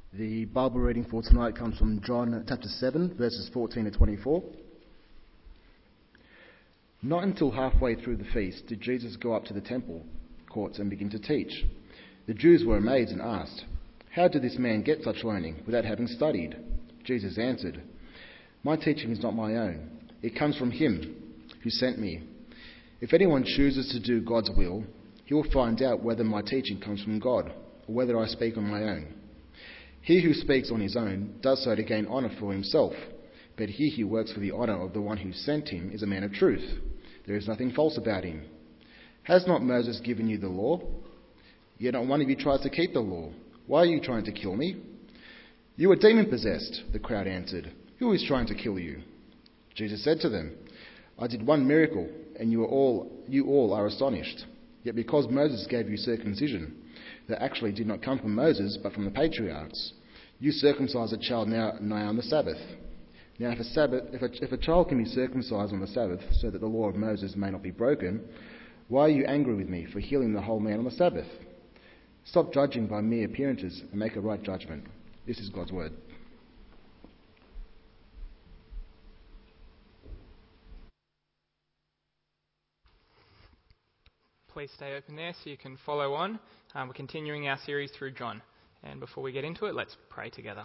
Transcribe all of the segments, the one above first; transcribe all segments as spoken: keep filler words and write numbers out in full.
The Bible reading for tonight comes from John chapter seven, verses fourteen to twenty-four. Not until halfway through the feast did Jesus go up to the temple courts and begin to teach. The Jews were amazed and asked, "How did this man get such learning without having studied?" Jesus answered, "My teaching is not my own. It comes from him who sent me. If anyone chooses to do God's will, he will find out whether my teaching comes from God or whether I speak on my own. He who speaks on his own does so to gain honour for himself, but he who works for the honour of the one who sent him is a man of truth. There is nothing false about him. Has not Moses given you the law? Yet not one of you tries to keep the law. Why are you trying to kill me?" "You are demon-possessed," the crowd answered. "Who is trying to kill you?" Jesus said to them, "I did one miracle, and you are all you all are astonished. Yet because Moses gave you circumcision, that actually did not come from Moses, but from the patriarchs, you circumcise a child now, now on the Sabbath. Now, if a, Sabbath, if, a, if a child can be circumcised on the Sabbath, so that the law of Moses may not be broken, why are you angry with me for healing the whole man on the Sabbath? Stop judging by mere appearances and make a right judgment." This is God's word. Please stay open there so you can follow on. Um, we're continuing our series through John. And before we get into it, let's pray together.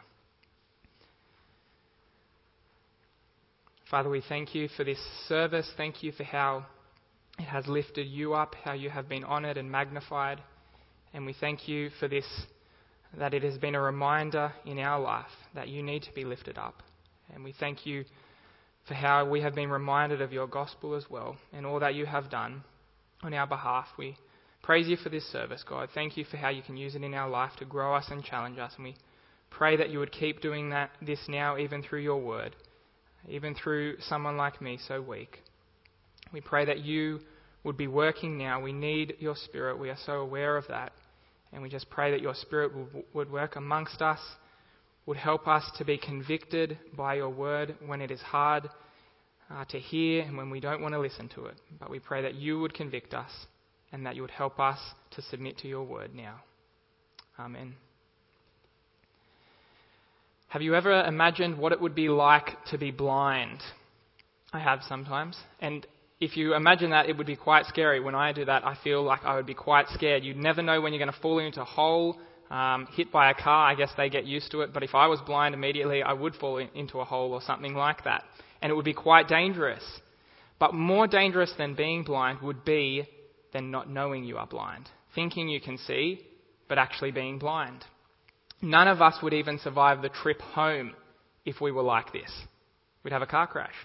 Father, we thank you for this service. Thank you for how it has lifted you up, how you have been honoured and magnified. And we thank you for this, that it has been a reminder in our life that you need to be lifted up. And we thank you for how we have been reminded of your gospel as well and all that you have done on our behalf. We praise you for this service, God. Thank you for how you can use it in our life to grow us and challenge us. And we pray that you would keep doing that this now, even through your word, even through someone like me, so weak. We pray that you would be working now. We need your Spirit. We are so aware of that. And we just pray that your Spirit would work amongst us, would help us to be convicted by your word when it is hard uh, to hear and when we don't want to listen to it. But we pray that you would convict us and that you would help us to submit to your word now. Amen. Have you ever imagined what it would be like to be blind? I have sometimes. And if you imagine that, it would be quite scary. When I do that, I feel like I would be quite scared. You'd never know when you're going to fall into a hole, um, hit by a car. I guess they get used to it. But if I was blind immediately, I would fall in, into a hole or something like that. And it would be quite dangerous. But more dangerous than being blind would be than not knowing you are blind. Thinking you can see, but actually being blind. None of us would even survive the trip home if we were like this. We'd have a car crash.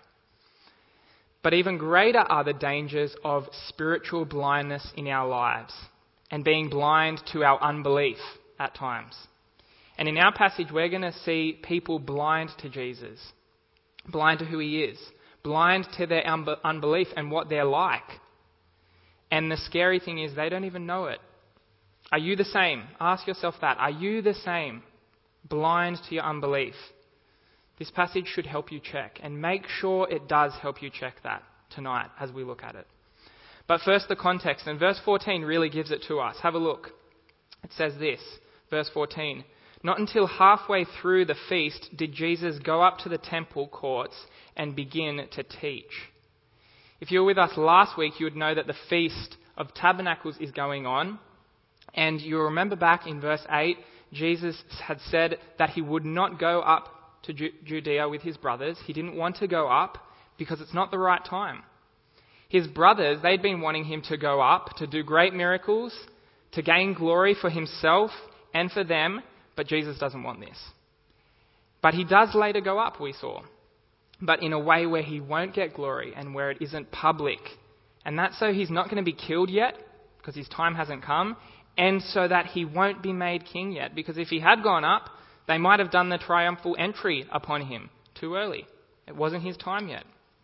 But even greater are the dangers of spiritual blindness in our lives and being blind to our unbelief at times. And in our passage, we're going to see people blind to Jesus, blind to who he is, blind to their unbelief and what they're like. And the scary thing is they don't even know it. Are you the same? Ask yourself that. Are you the same? Blind to your unbelief? This passage should help you check, and make sure it does help you check that tonight as we look at it. But first, the context, and verse fourteen really gives it to us. Have a look. It says this, verse fourteen, "Not until halfway through the feast did Jesus go up to the temple courts and begin to teach." If you were with us last week, you would know that the Feast of Tabernacles is going on. And you'll remember back in verse eight, Jesus had said that he would not go up to Judea with his brothers. He didn't want to go up because it's not the right time. His brothers, they'd been wanting him to go up, to do great miracles, to gain glory for himself and for them, but Jesus doesn't want this. But he does later go up, we saw, but in a way where he won't get glory and where it isn't public. And that's so he's not going to be killed yet, because his time hasn't come, and so that he won't be made king yet, because if he had gone up, they might have done the triumphal entry upon him too early. It wasn't his time yet.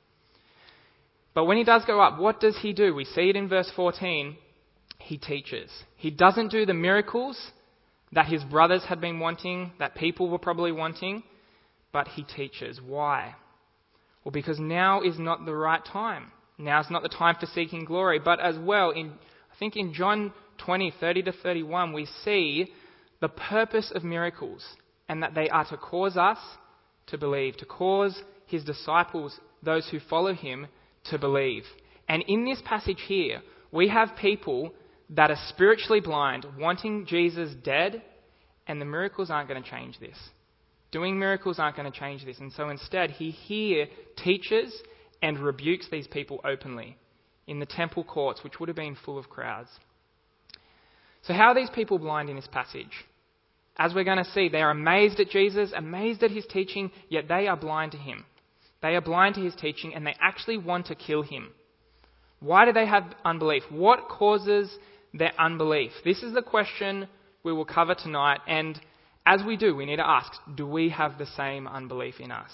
But when he does go up, what does he do? We see it in verse fourteen. He teaches. He doesn't do the miracles that his brothers had been wanting, that people were probably wanting, but he teaches. Why? Well, because now is not the right time. Now is not the time for seeking glory. But as well, in I think in John twenty, thirty to thirty-one, we see the purpose of miracles. and that they are to cause us to believe, to cause his disciples, those who follow him, to believe. And in this passage here, we have people that are spiritually blind, wanting Jesus dead, and the miracles aren't going to change this. Doing miracles aren't going to change this. And so instead, he here teaches and rebukes these people openly in the temple courts, which would have been full of crowds. So how are these people blind in this passage? As we're going to see, they are amazed at Jesus, amazed at his teaching, yet they are blind to him. They are blind to his teaching, and they actually want to kill him. Why do they have unbelief? What causes their unbelief? This is the question we will cover tonight, and as we do, we need to ask, do we have the same unbelief in us?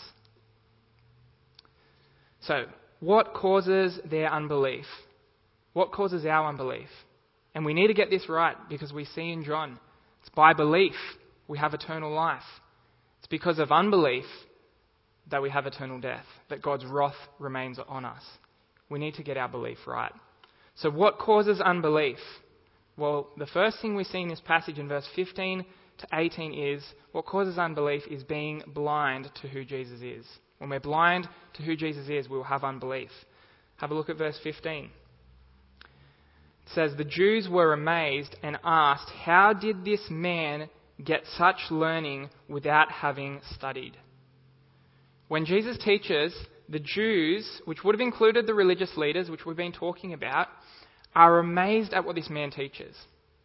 So, what causes their unbelief? What causes our unbelief? And we need to get this right, because we see in John, it's by belief we have eternal life. It's because of unbelief that we have eternal death, that God's wrath remains on us. We need to get our belief right. So what causes unbelief? Well, the first thing we see in this passage in verse fifteen to eighteen is, what causes unbelief is being blind to who Jesus is. When we're blind to who Jesus is, we will have unbelief. Have a look at verse fifteen. It says, the Jews were amazed and asked, how did this man get such learning without having studied? When Jesus teaches, the Jews, which would have included the religious leaders, which we've been talking about, are amazed at what this man teaches.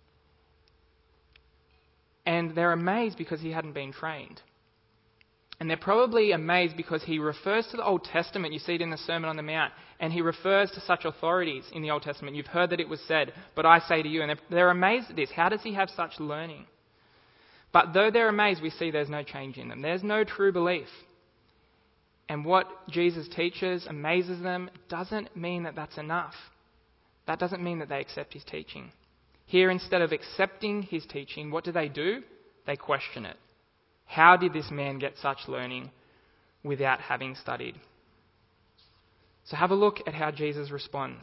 And they're amazed because he hadn't been trained. And they're probably amazed because he refers to the Old Testament. You see it in the Sermon on the Mount. And he refers to such authorities in the Old Testament. You've heard that it was said, but I say to you. And they're, they're amazed at this. How does he have such learning? But though they're amazed, we see there's no change in them. There's no true belief. And what Jesus teaches amazes them. Doesn't mean that that's enough. That doesn't mean that they accept his teaching. Here, instead of accepting his teaching, what do they do? They question it. How did this man get such learning without having studied? So have a look at how Jesus responds.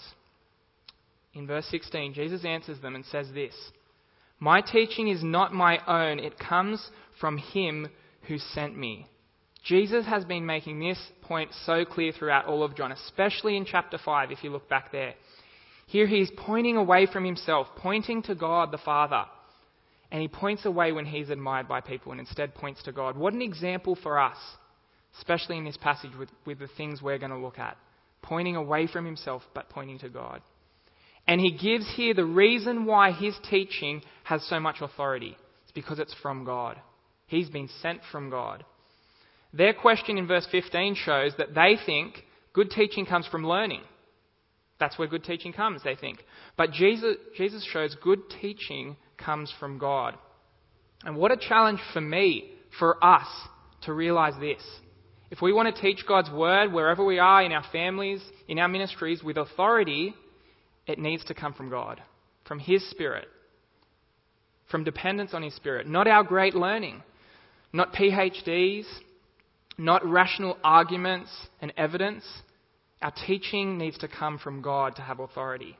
In verse sixteen, Jesus answers them and says this, my teaching is not my own, it comes from him who sent me. Jesus has been making this point so clear throughout all of John, especially in chapter five, if you look back there. Here he is pointing away from himself, pointing to God the Father. And he points away when he's admired by people and instead points to God. What an example for us, especially in this passage with, with the things we're going to look at. Pointing away from himself, but pointing to God. And he gives here the reason why his teaching has so much authority. It's because it's from God. He's been sent from God. Their question in verse fifteen shows that they think good teaching comes from learning. That's where good teaching comes, they think. But Jesus, Jesus shows good teaching comes from God. And what a challenge for me, for us, to realize this. If we want to teach God's word wherever we are, in our families, in our ministries, with authority, it needs to come from God, from his Spirit, from dependence on his Spirit. Not our great learning, not P H Ds, not rational arguments and evidence. Our teaching needs to come from God to have authority.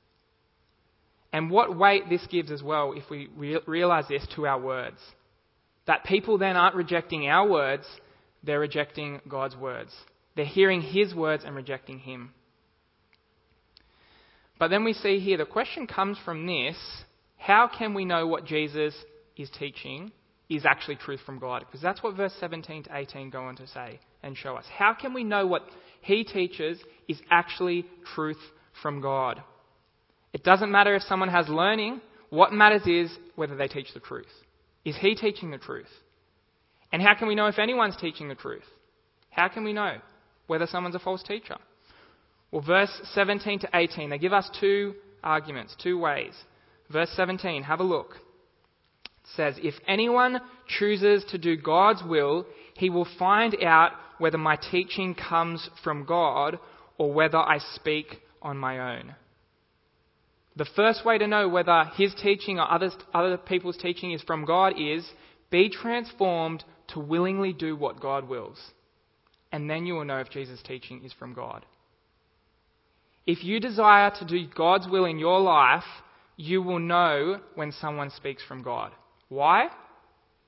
And what weight this gives as well, if we re- realise this, to our words. That people then aren't rejecting our words, they're rejecting God's words. They're hearing his words and rejecting him. But then we see here, the question comes from this, how can we know what Jesus is teaching is actually truth from God? Because that's what verse seventeen to eighteen go on to say and show us. How can we know what he teaches is actually truth from God? It doesn't matter if someone has learning. What matters is whether they teach the truth. Is he teaching the truth? And how can we know if anyone's teaching the truth? How can we know whether someone's a false teacher? Well, verse seventeen to eighteen, they give us two arguments, two ways. Verse seventeen, have a look. It says, if anyone chooses to do God's will, he will find out whether my teaching comes from God or whether I speak on my own. The first way to know whether his teaching or others, other people's teaching is from God is be transformed to willingly do what God wills. And then you will know if Jesus' teaching is from God. If you desire to do God's will in your life, you will know when someone speaks from God. Why?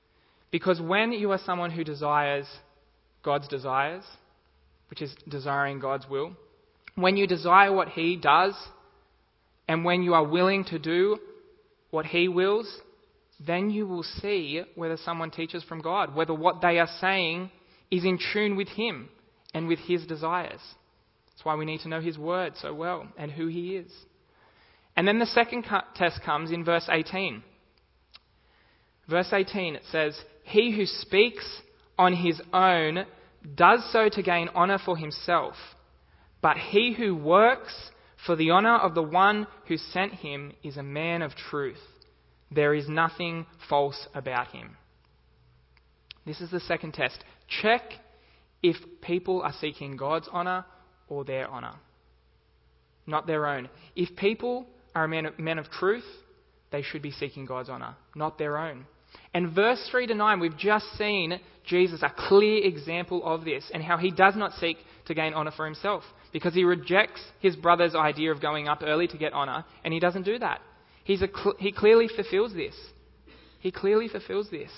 Because when you are someone who desires God's desires, which is desiring God's will, when you desire what He does, and when you are willing to do what He wills, then you will see whether someone teaches from God, whether what they are saying is in tune with Him and with His desires. That's why we need to know His word so well and who He is. And then the second test comes in verse eighteen. Verse eighteen, it says, "He who speaks on his own does so to gain honour for himself, but he who works for the honour of the one who sent him is a man of truth. There is nothing false about him." This is the second test. Check if people are seeking God's honour or their honour, not their own. If people are men of, men of truth, they should be seeking God's honour, not their own. And verse three to nine, we've just seen Jesus, a clear example of this, and how he does not seek to gain honour for himself, because he rejects his brother's idea of going up early to get honour, and he doesn't do that. He's a cl- he clearly fulfills this. He clearly fulfills this.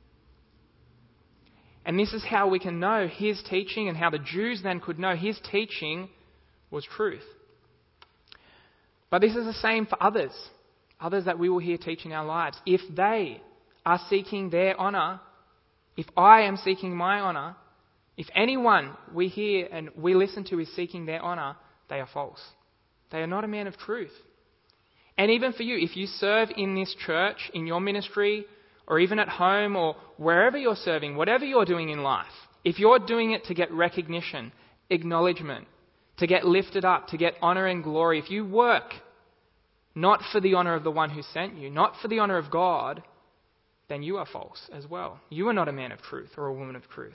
And this is how we can know his teaching, and how the Jews then could know his teaching was truth. But this is the same for others, others that we will hear teach in our lives. If they are seeking their honour, if I am seeking my honour, if anyone we hear and we listen to is seeking their honour, they are false. They are not a man of truth. And even for you, if you serve in this church, in your ministry, or even at home, or wherever you're serving, whatever you're doing in life, if you're doing it to get recognition, acknowledgement, to get lifted up, to get honour and glory, if you work not for the honour of the one who sent you, not for the honour of God, then you are false as well. You are not a man of truth or a woman of truth.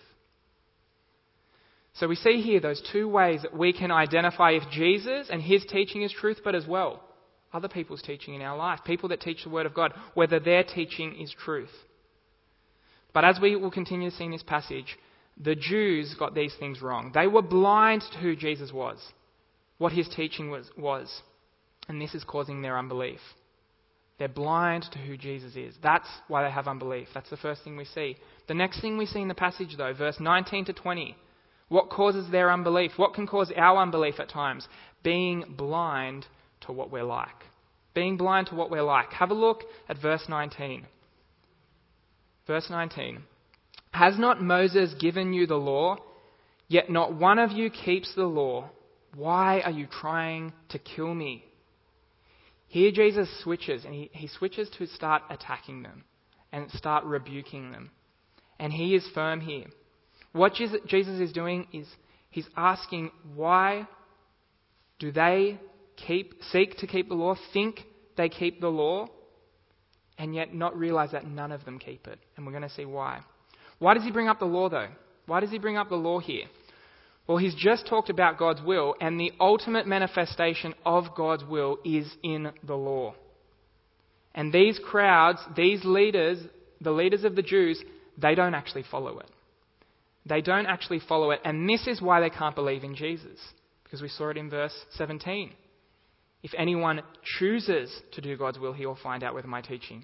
So we see here those two ways that we can identify if Jesus and his teaching is truth, but as well other people's teaching in our life, people that teach the Word of God, whether their teaching is truth. But as we will continue to see in this passage, the Jews got these things wrong. They were blind to who Jesus was, what his teaching was, was. And this is causing their unbelief. They're blind to who Jesus is. That's why they have unbelief. That's the first thing we see. The next thing we see in the passage, though, verse nineteen to twenty. What causes their unbelief? What can cause our unbelief at times? Being blind to what we're like. Being blind to what we're like. Have a look at verse nineteen. Verse nineteen. "Has not Moses given you the law? Yet not one of you keeps the law. Why are you trying to kill me?" Here Jesus switches, and he, he switches to start attacking them and start rebuking them. And he is firm here. What Jesus is doing is he's asking, why do they keep seek to keep the law, think they keep the law, and yet not realize that none of them keep it? And we're going to see why. Why does he bring up the law, though? Why does he bring up the law here? Well, he's just talked about God's will, and the ultimate manifestation of God's will is in the law. And these crowds, these leaders, the leaders of the Jews, they don't actually follow it. They don't actually follow it, and this is why they can't believe in Jesus, because we saw it in verse seventeen. If anyone chooses to do God's will, he will find out whether my teaching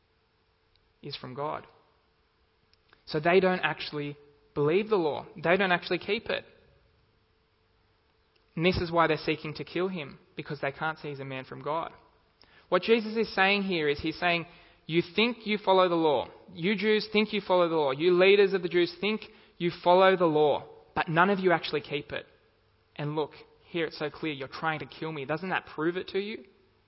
is from God. So they don't actually believe the law. They don't actually keep it. And this is why they're seeking to kill him, because they can't see he's a man from God. What Jesus is saying here is he's saying, you think you follow the law. You Jews think you follow the law. You leaders of the Jews think you follow the law, but none of you actually keep it. And look, here it's so clear, you're trying to kill me. Doesn't that prove it to you?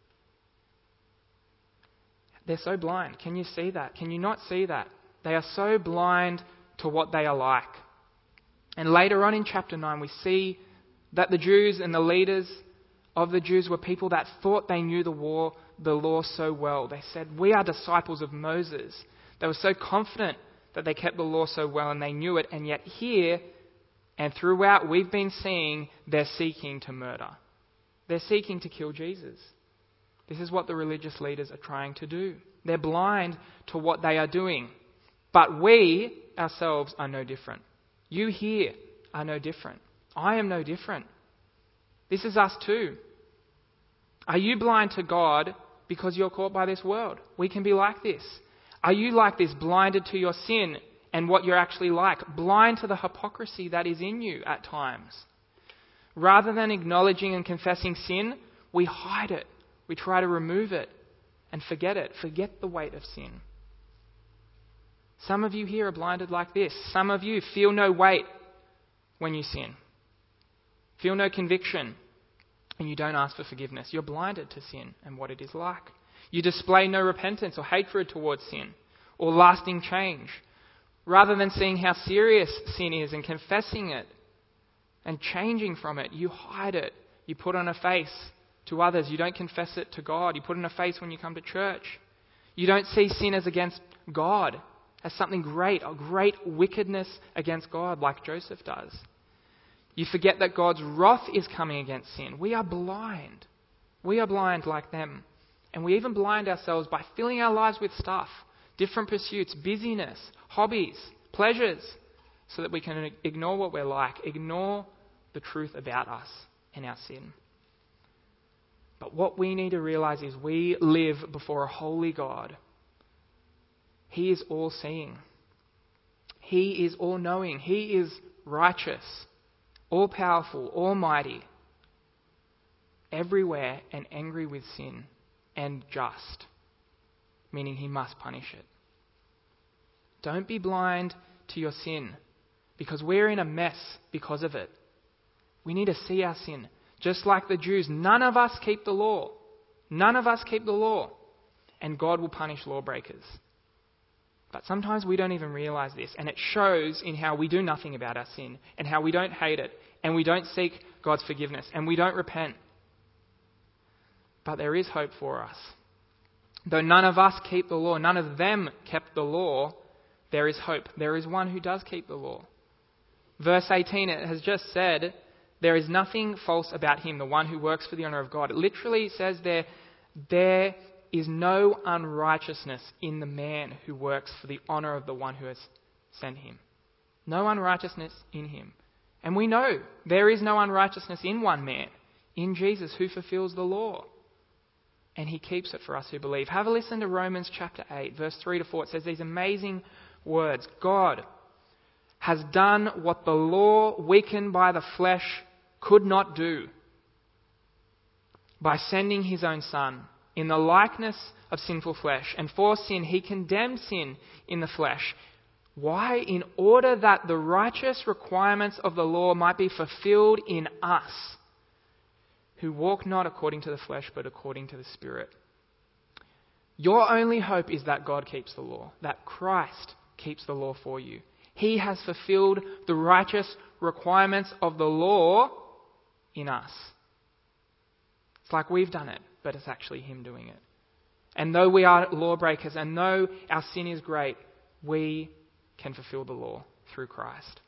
They're so blind. Can you see that? Can you not see that? They are so blind to what they are like. And later on in chapter nine, we see that the Jews and the leaders of the Jews were people that thought they knew the law, the law so well. They said, we are disciples of Moses. They were so confident that they kept the law so well and they knew it. And yet here and throughout we've been seeing they're seeking to murder. They're seeking to kill Jesus. This is what the religious leaders are trying to do. They're blind to what they are doing. But we ourselves are no different. You here are no different. I am no different. This is us too. Are you blind to God because you're caught by this world? We can be like this. Are you like this, blinded to your sin and what you're actually like, blind to the hypocrisy that is in you at times? Rather than acknowledging and confessing sin, we hide it. We try to remove it and forget it, forget the weight of sin. Some of you here are blinded like this. Some of you feel no weight when you sin. Feel no conviction, and you don't ask for forgiveness. You're blinded to sin and what it is like. You display no repentance or hatred towards sin or lasting change. Rather than seeing how serious sin is and confessing it and changing from it, you hide it. You put on a face to others. You don't confess it to God. You put on a face when you come to church. You don't see sin as against God, as something great, a great wickedness against God like Joseph does. You forget that God's wrath is coming against sin. We are blind. We are blind like them. And we even blind ourselves by filling our lives with stuff, different pursuits, busyness, hobbies, pleasures, so that we can ignore what we're like, ignore the truth about us and our sin. But what we need to realize is we live before a holy God. He is all-seeing. He is all-knowing. He is righteous, all-powerful, almighty, everywhere and angry with sin, and just, meaning he must punish it. Don't be blind to your sin, because we're in a mess because of it. We need to see our sin. Just like the Jews, none of us keep the law. None of us keep the law. And God will punish lawbreakers. But sometimes we don't even realize this, and it shows in how we do nothing about our sin, and how we don't hate it, and we don't seek God's forgiveness, and we don't repent. But there is hope for us. Though none of us keep the law, none of them kept the law, there is hope. There is one who does keep the law. Verse eighteen, it has just said, there is nothing false about him, the one who works for the honour of God. It literally says there, there is no unrighteousness in the man who works for the honour of the one who has sent him. No unrighteousness in him. And we know there is no unrighteousness in one man, in Jesus, who fulfills the law. And he keeps it for us who believe. Have a listen to Romans chapter eight, verse three to four. It says these amazing words. God has done what the law, weakened by the flesh, could not do, by sending his own Son in the likeness of sinful flesh. And for sin, he condemned sin in the flesh. Why? In order that the righteous requirements of the law might be fulfilled in us, who walk not according to the flesh, but according to the Spirit. Your only hope is that God keeps the law, that Christ keeps the law for you. He has fulfilled the righteous requirements of the law in us. It's like we've done it, but it's actually him doing it. And though we are lawbreakers, and though our sin is great, we can fulfill the law through Christ.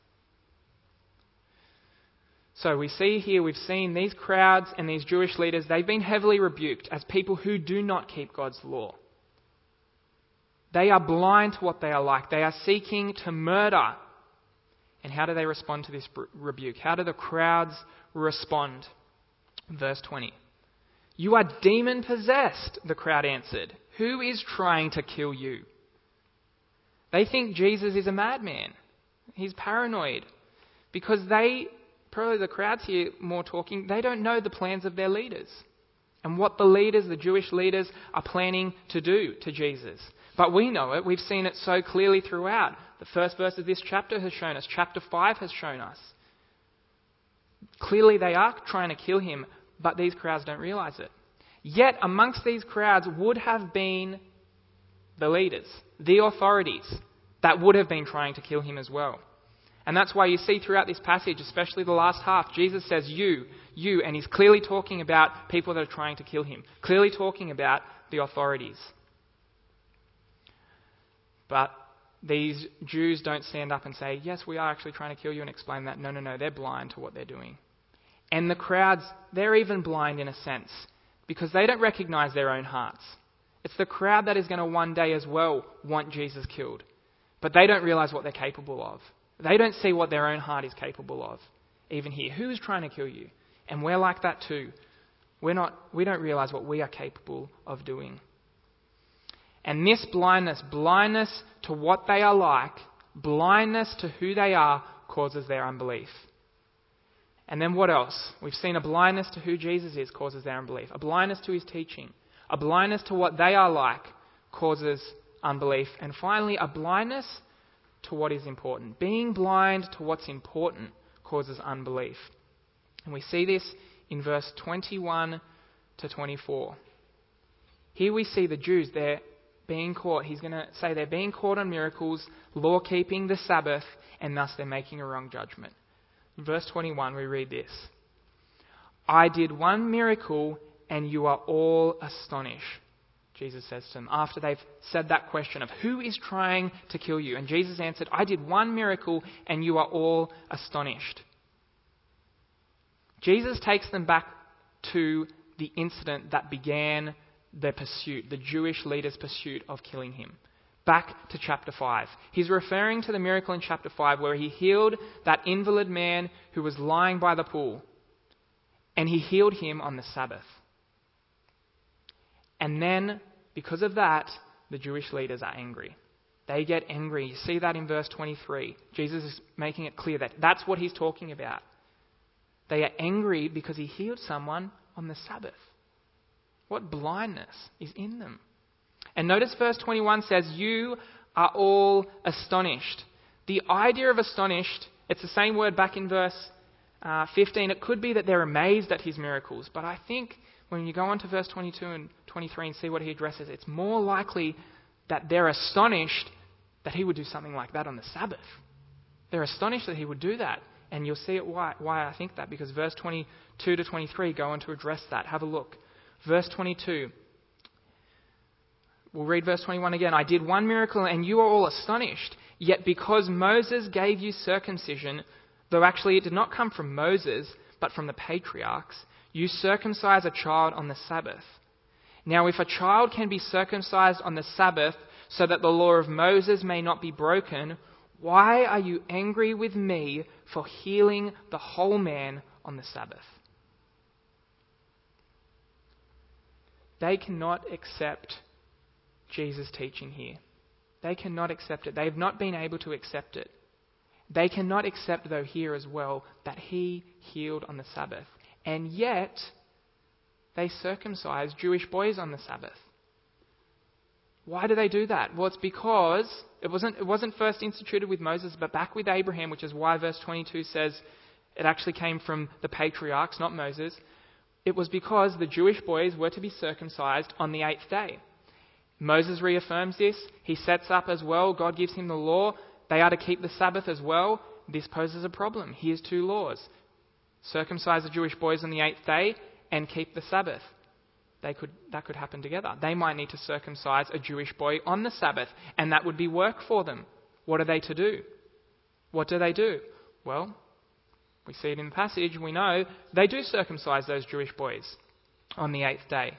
So we see here, we've seen these crowds and these Jewish leaders, they've been heavily rebuked as people who do not keep God's law. They are blind to what they are like. They are seeking to murder. And how do they respond to this rebuke? How do the crowds respond? Verse twenty. You are demon-possessed, the crowd answered. Who is trying to kill you? They think Jesus is a madman. He's paranoid. Because they, probably the crowds here more talking, they don't know the plans of their leaders. And what the leaders, the Jewish leaders, are planning to do to Jesus. But we know it. We've seen it so clearly throughout. The first verse of this chapter has shown us. Chapter five has shown us. Clearly they are trying to kill him, but these crowds don't realize it. Yet amongst these crowds would have been the leaders, the authorities, that would have been trying to kill him as well. And that's why you see throughout this passage, especially the last half, Jesus says you, you, and he's clearly talking about people that are trying to kill him. Clearly talking about the authorities. But these Jews don't stand up and say, yes, we are actually trying to kill you, and explain that. No, no, no, they're blind to what they're doing. And the crowds, they're even blind in a sense, because they don't recognize their own hearts. It's the crowd that is going to one day as well want Jesus killed. But they don't realize what they're capable of. They don't see what their own heart is capable of. Even here, who is trying to kill you? And we're like that too. We're not, we don't realize what we are capable of doing. And this blindness, blindness to what they are like, blindness to who they are, causes their unbelief. And then what else? We've seen a blindness to who Jesus is causes their unbelief. A blindness to his teaching. A blindness to what they are like causes unbelief. And finally, a blindness to what is important. Being blind to what's important causes unbelief. And we see this in verse twenty-one to twenty-four. Here we see the Jews, they're being caught. He's going to say they're being caught on miracles, law-keeping, the Sabbath, and thus they're making a wrong judgment. In verse twenty-one, we read this. I did one miracle, and you are all astonished. Jesus says to them, after they've said that question of who is trying to kill you. And Jesus answered, I did one miracle, and you are all astonished. Jesus takes them back to the incident that began their pursuit, the Jewish leaders' pursuit of killing him. Back to chapter five. He's referring to the miracle in chapter five where he healed that invalid man who was lying by the pool. And he healed him on the Sabbath. And then, because of that, the Jewish leaders are angry. They get angry. You see that in verse twenty-three. Jesus is making it clear that that's what he's talking about. They are angry because he healed someone on the Sabbath. What blindness is in them? And notice verse twenty-one says, you are all astonished. The idea of astonished, it's the same word back in verse uh, fifteen. It could be that they're amazed at his miracles. But I think when you go on to verse twenty-two and twenty-three and see what he addresses, it's more likely that they're astonished that he would do something like that on the Sabbath. They're astonished that he would do that. And you'll see it why, why I think that, because verse twenty-two to twenty-three go on to address that. Have a look. Verse twenty-two. We'll read verse twenty-one again. I did one miracle and you are all astonished. Yet because Moses gave you circumcision, though actually it did not come from Moses, but from the patriarchs, you circumcise a child on the Sabbath. Now if a child can be circumcised on the Sabbath so that the law of Moses may not be broken, why are you angry with me for healing the whole man on the Sabbath? They cannot accept Jesus' teaching here. They cannot accept it. They have not been able to accept it. They cannot accept, though, here as well, that he healed on the Sabbath. And yet, they circumcise Jewish boys on the Sabbath. Why do they do that? Well, it's because it wasn't, it wasn't first instituted with Moses, but back with Abraham, which is why verse twenty-two says it actually came from the patriarchs, not Moses. It was because the Jewish boys were to be circumcised on the eighth day. Moses reaffirms this. He sets up as well, God gives him the law. They are to keep the Sabbath as well. This poses a problem. Here's two laws. Circumcise the Jewish boys on the eighth day and keep the Sabbath. They could, that could happen together. They might need to circumcise a Jewish boy on the Sabbath, and that would be work for them. What are they to do? What do they do? Well, we see it in the passage. We know they do circumcise those Jewish boys on the eighth day.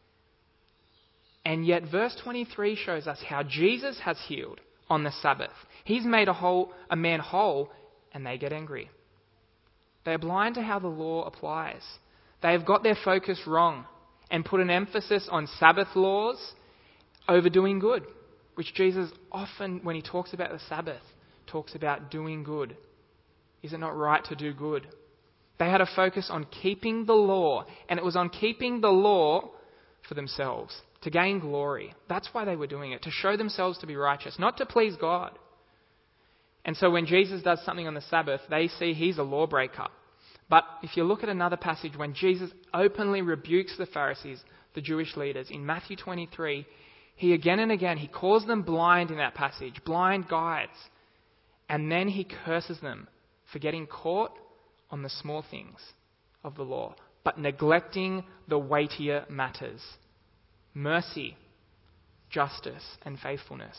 And yet verse twenty-three shows us how Jesus has healed on the Sabbath. He's made a whole, a man whole, and they get angry. They are blind to how the law applies. They have got their focus wrong and put an emphasis on Sabbath laws over doing good, which Jesus often, when he talks about the Sabbath, talks about doing good. Is it not right to do good? They had a focus on keeping the law, and it was on keeping the law for themselves, to gain glory. That's why they were doing it, to show themselves to be righteous, not to please God. And so when Jesus does something on the Sabbath, they see he's a lawbreaker. But if you look at another passage when Jesus openly rebukes the Pharisees, the Jewish leaders, in Matthew twenty-three, he again and again, he calls them blind in that passage, blind guides. And then he curses them for getting caught on the small things of the law, but neglecting the weightier matters: mercy, justice, and faithfulness.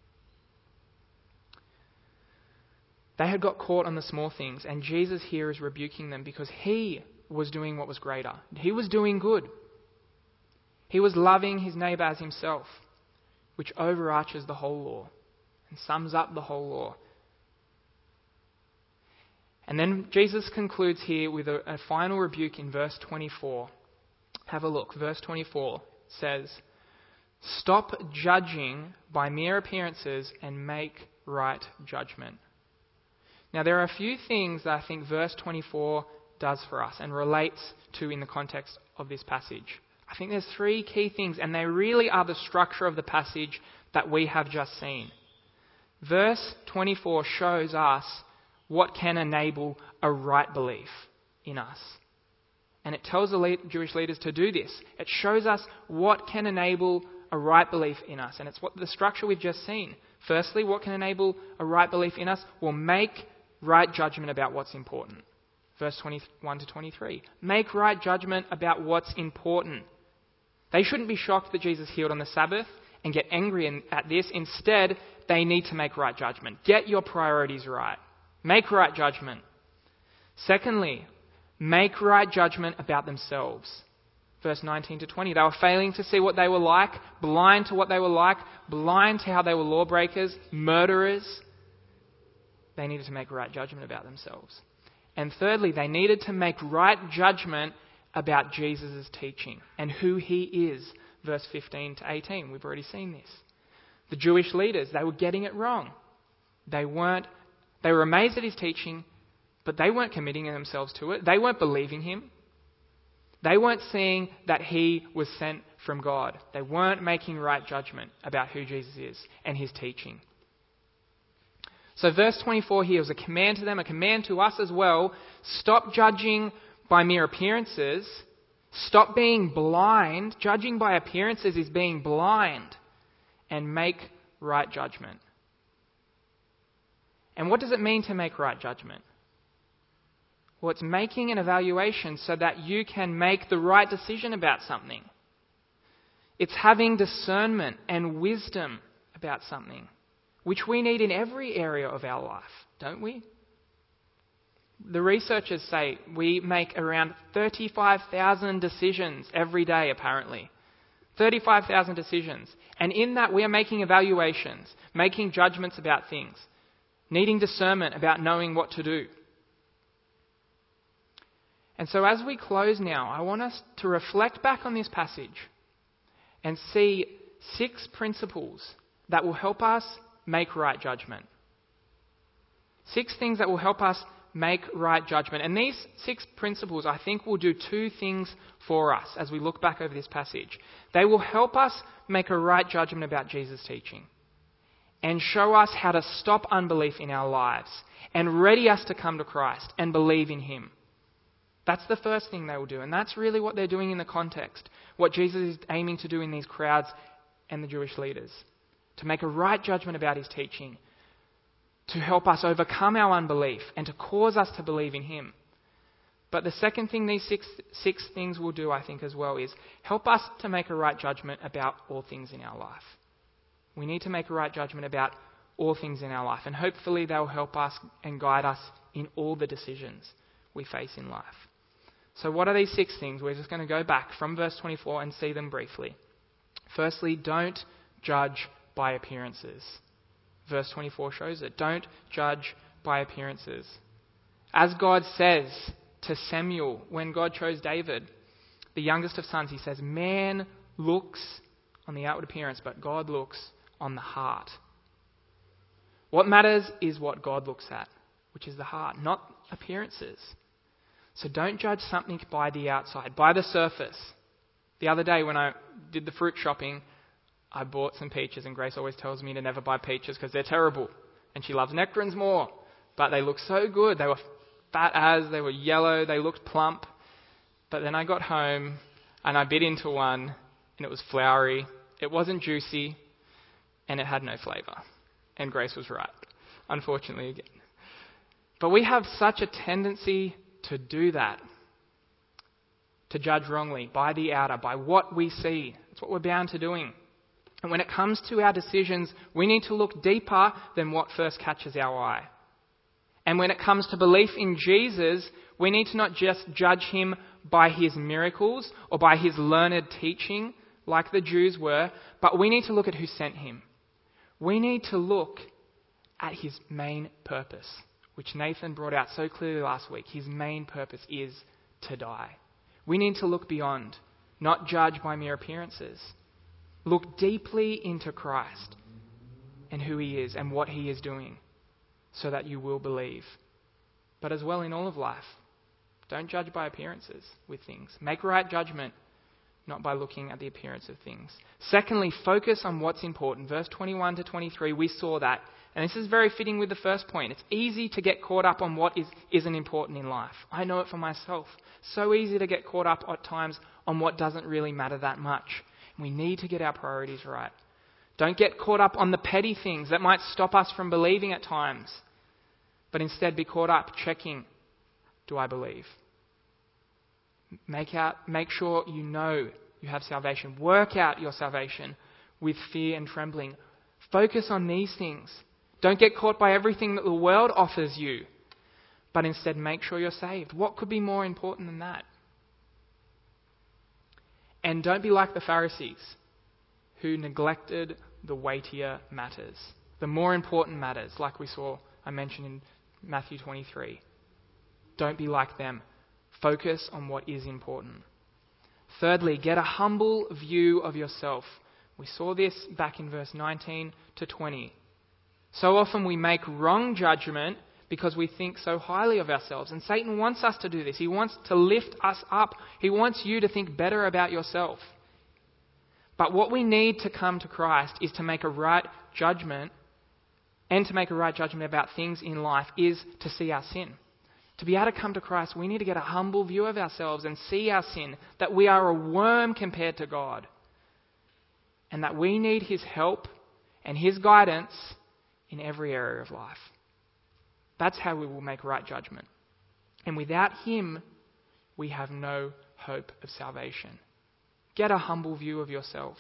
They had got caught on the small things, and Jesus here is rebuking them because he was doing what was greater. He was doing good. He was loving his neighbour as himself, which overarches the whole law and sums up the whole law. And then Jesus concludes here with a, a final rebuke in verse twenty-four. Have a look. Verse twenty-four says, Stop judging by mere appearances and make right judgment. Now, there are a few things that I think verse twenty-four does for us and relates to in the context of this passage. I think there's three key things, and they really are the structure of the passage that we have just seen. Verse twenty-four shows us what can enable a right belief in us. And it tells the Jewish leaders to do this. It shows us what can enable a right belief in us. And it's what the structure we've just seen. Firstly, what can enable a right belief in us? Will make right judgment about what's important. Verse twenty-one to twenty-three. Make right judgment about what's important. They shouldn't be shocked that Jesus healed on the Sabbath and get angry at this. Instead, they need to make right judgment. Get your priorities right. Make right judgment. Secondly, make right judgment about themselves. Verse nineteen to twenty. They were failing to see what they were like, blind to what they were like, blind to how they were lawbreakers, murderers. They needed to make right judgment about themselves. And thirdly, they needed to make right judgment about Jesus' teaching and who he is. Verse fifteen to eighteen. We've already seen this. The Jewish leaders, they were getting it wrong. They weren't, they were amazed at his teaching, but they weren't committing themselves to it. They weren't believing him. They weren't seeing that he was sent from God. They weren't making right judgment about who Jesus is and his teaching. So verse twenty-four here is a command to them, a command to us as well. Stop judging by mere appearances. Stop being blind. Judging by appearances is being blind. And make right judgment. And what does it mean to make right judgment? Well, it's making an evaluation so that you can make the right decision about something. It's having discernment and wisdom about something, which we need in every area of our life, don't we? The researchers say we make around thirty-five thousand decisions every day, apparently. thirty-five thousand decisions. And in that, we are making evaluations, making judgments about things, needing discernment about knowing what to do. And so as we close now, I want us to reflect back on this passage and see six principles that will help us make right judgment. Six things that will help us make right judgment. And these six principles, I think, will do two things for us as we look back over this passage. They will help us make a right judgment about Jesus' teaching and show us how to stop unbelief in our lives and ready us to come to Christ and believe in him. That's the first thing they will do. And that's really what they're doing in the context. What Jesus is aiming to do in these crowds and the Jewish leaders. To make a right judgment about his teaching. To help us overcome our unbelief and to cause us to believe in him. But the second thing these six, six things will do, I think, as well, is help us to make a right judgment about all things in our life. We need to make a right judgment about all things in our life. And hopefully they'll help us and guide us in all the decisions we face in life. So what are these six things? We're just going to go back from verse twenty-four and see them briefly. Firstly, don't judge by appearances. Verse twenty-four shows it. Don't judge by appearances. As God says to Samuel when God chose David, the youngest of sons, he says, man looks on the outward appearance, but God looks on the heart. What matters is what God looks at, which is the heart, not appearances. So don't judge something by the outside, by the surface. The other day when I did the fruit shopping, I bought some peaches, and Grace always tells me to never buy peaches because they're terrible. And she loves nectarines more. But they look so good. They were fat as, they were yellow, they looked plump. But then I got home and I bit into one and it was floury. It wasn't juicy and it had no flavour. And Grace was right, unfortunately again. But we have such a tendency to do that. To judge wrongly by the outer, by what we see. It's what we're bound to doing. And when it comes to our decisions, we need to look deeper than what first catches our eye. And when it comes to belief in Jesus, we need to not just judge him by his miracles or by his learned teaching, like the Jews were, but we need to look at who sent him. We need to look at his main purpose, which Nathan brought out so clearly last week. His main purpose is to die. We need to look beyond, not judge by mere appearances. Look deeply into Christ and who he is and what he is doing so that you will believe. But as well in all of life, don't judge by appearances with things. Make right judgment, not by looking at the appearance of things. Secondly, focus on what's important. Verse twenty-one to twenty-three, we saw that. And this is very fitting with the first point. It's easy to get caught up on what is, isn't important in life. I know it for myself. So easy to get caught up at times on what doesn't really matter that much. We need to get our priorities right. Don't get caught up on the petty things that might stop us from believing at times. But instead be caught up checking, do I believe? Make out, make sure you know you have salvation. Work out your salvation with fear and trembling. Focus on these things. Don't get caught by everything that the world offers you, but instead make sure you're saved. What could be more important than that? And don't be like the Pharisees who neglected the weightier matters, the more important matters, like we saw, I mentioned in Matthew twenty-three. Don't be like them. Focus on what is important. Thirdly, get a humble view of yourself. We saw this back in verse nineteen to twenty. So often we make wrong judgment because we think so highly of ourselves. And Satan wants us to do this. He wants to lift us up. He wants you to think better about yourself. But what we need to come to Christ is to make a right judgment, and to make a right judgment about things in life is to see our sin. To be able to come to Christ, we need to get a humble view of ourselves and see our sin, that we are a worm compared to God, and that we need his help and his guidance in every area of life. That's how we will make right judgment. And without him, we have no hope of salvation. Get a humble view of yourself.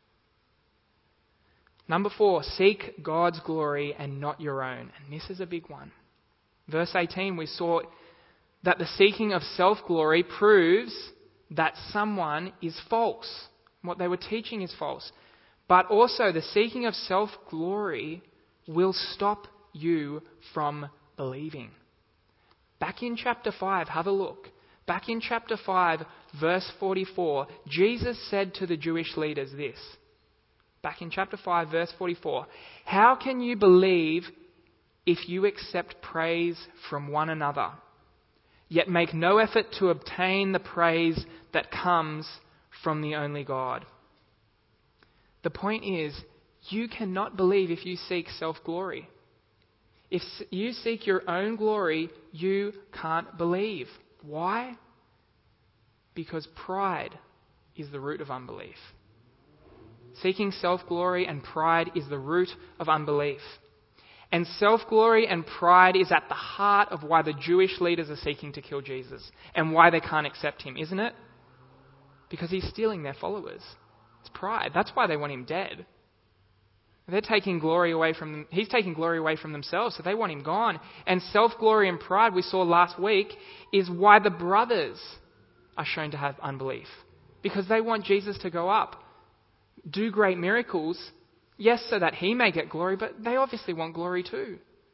Number four, seek God's glory and not your own. And this is a big one. Verse eighteen, we saw that the seeking of self-glory proves that someone is false. What they were teaching is false. But also the seeking of self-glory will stop you from believing. Back in chapter five, have a look. Back in chapter five, verse forty-four, Jesus said to the Jewish leaders this. Back in chapter five, verse forty-four, how can you believe if you accept praise from one another, yet make no effort to obtain the praise that comes from the only God? The point is, you cannot believe if you seek self-glory. If you seek your own glory, you can't believe. Why? Because pride is the root of unbelief. Seeking self-glory and pride is the root of unbelief. And self-glory and pride is at the heart of why the Jewish leaders are seeking to kill Jesus and why they can't accept him, isn't it? Because he's stealing their followers. It's pride. That's why they want him dead. They're taking glory away from them. He's taking glory away from themselves, so they want him gone. And self-glory and pride, we saw last week, is why the brothers are shown to have unbelief. Because they want Jesus to go up, do great miracles, yes, so that he may get glory, but they obviously want glory too.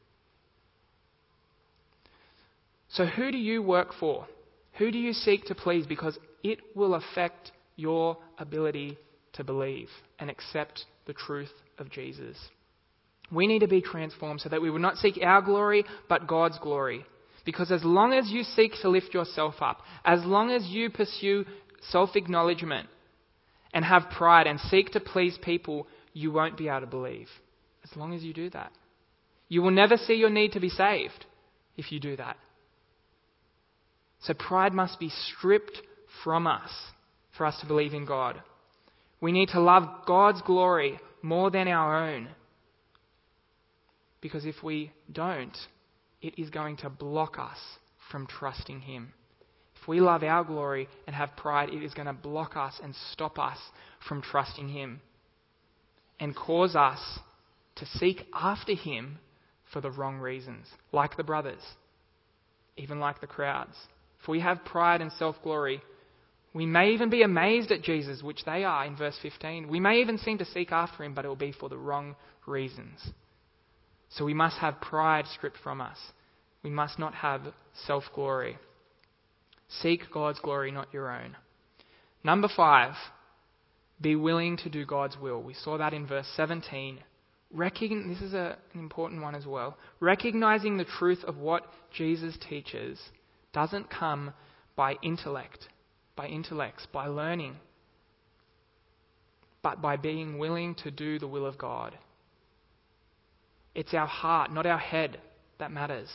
So who do you work for? Who do you seek to please? Because it will affect your ability to believe and accept the truth of Jesus. We need to be transformed so that we will not seek our glory, but God's glory. Because as long as you seek to lift yourself up, as long as you pursue self-acknowledgement and have pride and seek to please people, you won't be able to believe. As long as you do that. You will never see your need to be saved if you do that. So pride must be stripped from us for us to believe in God. We need to love God's glory more than our own. Because if we don't, it is going to block us from trusting him. If we love our glory and have pride, it is going to block us and stop us from trusting him and cause us to seek after him for the wrong reasons, like the brothers, even like the crowds. If we have pride and self-glory, we may even be amazed at Jesus, which they are in verse fifteen. We may even seem to seek after him, but it will be for the wrong reasons. So we must have pride stripped from us. We must not have self-glory. Seek God's glory, not your own. Number five, Be willing to do God's will. We saw that in verse seventeen. Recogn- this is a, an important one as well. Recognizing the truth of what Jesus teaches doesn't come by intellect, by intellects, by learning, but by being willing to do the will of God. It's our heart, not our head, that matters.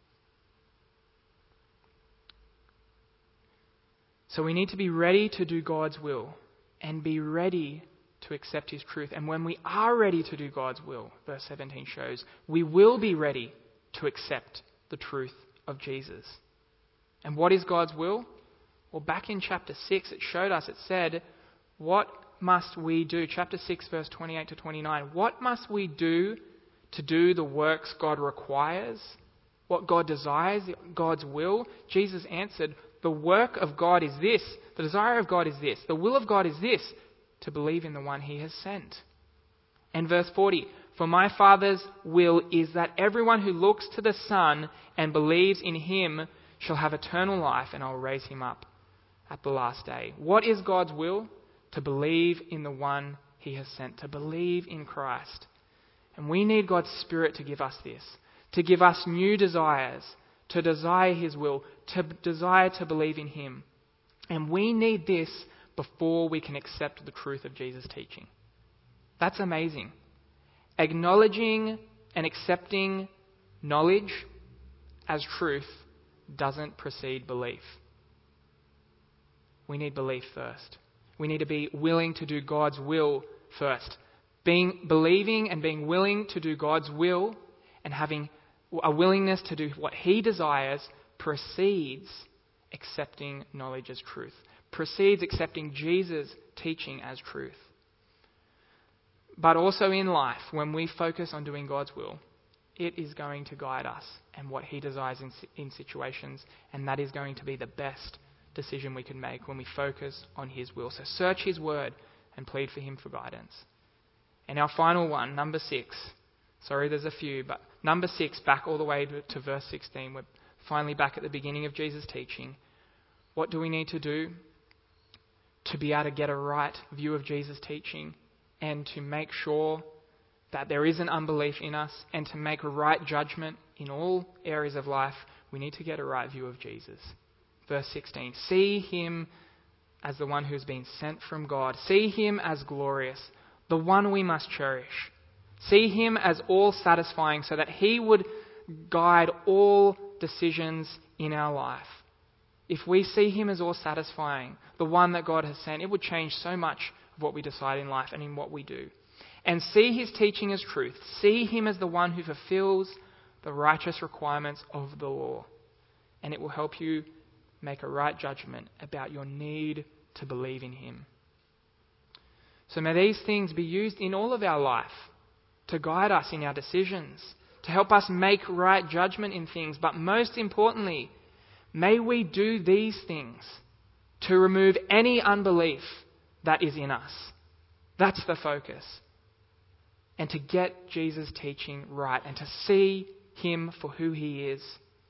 So we need to be ready to do God's will and be ready to accept his truth. And when we are ready to do God's will, verse seventeen shows, we will be ready to accept the truth of Jesus. And what is God's will? Well, back in chapter six, it showed us, it said, what must we do? Chapter six, verse twenty-eight to twenty-nine. What must we do to do the works God requires? What God desires, God's will? Jesus answered, the work of God is this. The desire of God is this. The will of God is this, to believe in the one he has sent. And verse forty, for my Father's will is that everyone who looks to the Son and believes in him shall have eternal life, and I will raise him up at the last day. What is God's will? To believe in the one he has sent, to believe in Christ. And we need God's Spirit to give us this, to give us new desires, to desire his will, to desire to believe in him. And we need this before we can accept the truth of Jesus' teaching. That's amazing. Acknowledging and accepting knowledge as truth doesn't precede belief. We need belief first. We need to be willing to do God's will first. Being believing and being willing to do God's will and having a willingness to do what he desires precedes accepting knowledge as truth. Precedes accepting Jesus' teaching as truth. But also in life, when we focus on doing God's will, it is going to guide us and what he desires in, in situations, and that is going to be the best decision we can make when we focus on his will. So search his word and plead for him for guidance. And our final one, number six. Sorry, there's a few, but number six, back all the way to, to verse sixteen. We're finally back at the beginning of Jesus' teaching. What do we need to do to be able to get a right view of Jesus' teaching and to make sure that there isn't unbelief in us and to make a right judgment in all areas of life? We need to get a right view of Jesus. Verse sixteen, see him as the one who has been sent from God. See him as glorious, the one we must cherish. See him as all satisfying so that he would guide all decisions in our life. If we see him as all satisfying, the one that God has sent, it would change so much of what we decide in life and in what we do. And see his teaching as truth. See him as the one who fulfills the righteous requirements of the law. And it will help you make a right judgment about your need to believe in him. So may these things be used in all of our life to guide us in our decisions, to help us make right judgment in things. But most importantly, may we do these things to remove any unbelief that is in us. That's the focus. And to get Jesus' teaching right and to see him for who he is.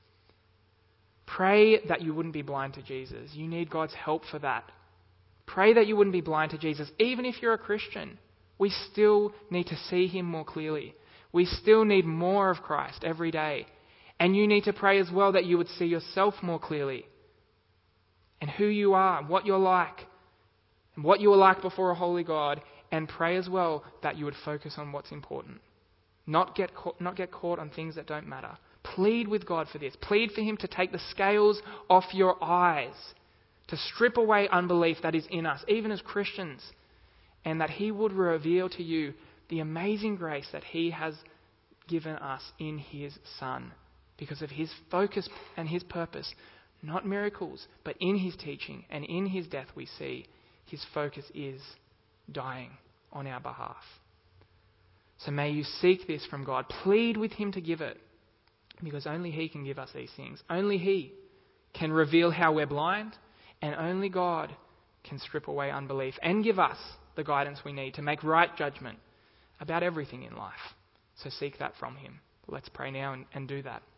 Pray that you wouldn't be blind to Jesus. You need God's help for that. Pray that you wouldn't be blind to Jesus. Even if you're a Christian, we still need to see him more clearly. We still need more of Christ every day. And you need to pray as well that you would see yourself more clearly. And who you are, what you're like, and what you were like before a holy God. And pray as well that you would focus on what's important. Not get caught, not get caught on things that don't matter. Plead with God for this. Plead for him to take the scales off your eyes, to strip away unbelief that is in us, even as Christians, and that he would reveal to you the amazing grace that he has given us in his Son, because of his focus and his purpose, not miracles, but in his teaching and in his death we see his focus is dying on our behalf. So may you seek this from God. Plead with him to give it, because only he can give us these things. Only he can reveal how we're blind, and only God can strip away unbelief and give us the guidance we need to make right judgment about everything in life. So seek that from him. Let's pray now and, and do that.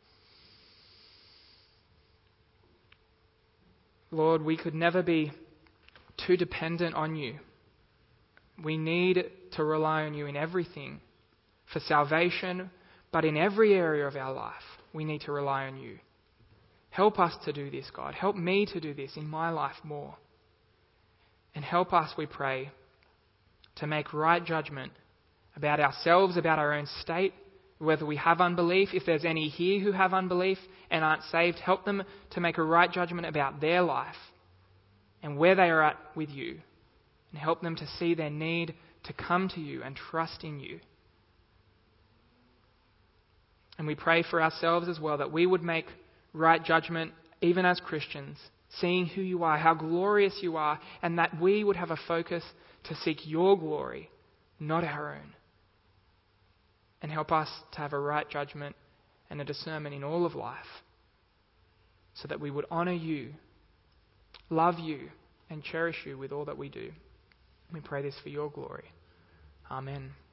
Lord, we could never be too dependent on you We need to rely on you in everything for salvation, but in every area of our life, we need to rely on you. Help us to do this, God. Help me to do this in my life more. And help us, we pray, to make right judgment about ourselves, about our own state, whether we have unbelief. If there's any here who have unbelief and aren't saved, help them to make a right judgment about their life and where they are at with you. And help them to see their need to come to you and trust in you. And we pray for ourselves as well, that we would make right judgment even as Christians, seeing who you are, how glorious you are, and that we would have a focus to seek your glory, not our own. And help us to have a right judgment and a discernment in all of life, so that we would honour you, love you, and cherish you with all that we do. We pray this for your glory. Amen.